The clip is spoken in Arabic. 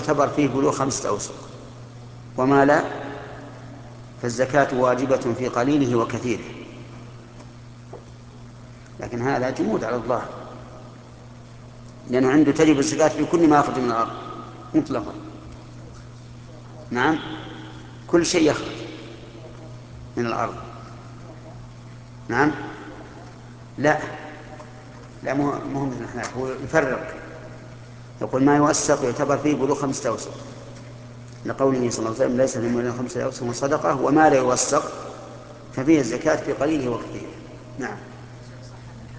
يعتبر فيه بلوغ 5 أوسق، وما لا فالزكاة واجبة في قليله وكثيره. لكن هذا جمود على الله، لأنه عنده تجب الزكاة في كل ما يخرج من الأرض مطلقا. نعم، كل شيء يخرج من الأرض. نعم، لا لا، مهم من الأحناف، هو يفرق، يقول ما يوثق يعتبر فيه بلوغ 5 أوسق، لقوله صلى الله عليه وسلم ليس لمن 5 أوسق صدقة، وما لا يوثق ففيه الزكاة في قليله وكثيره. نعم.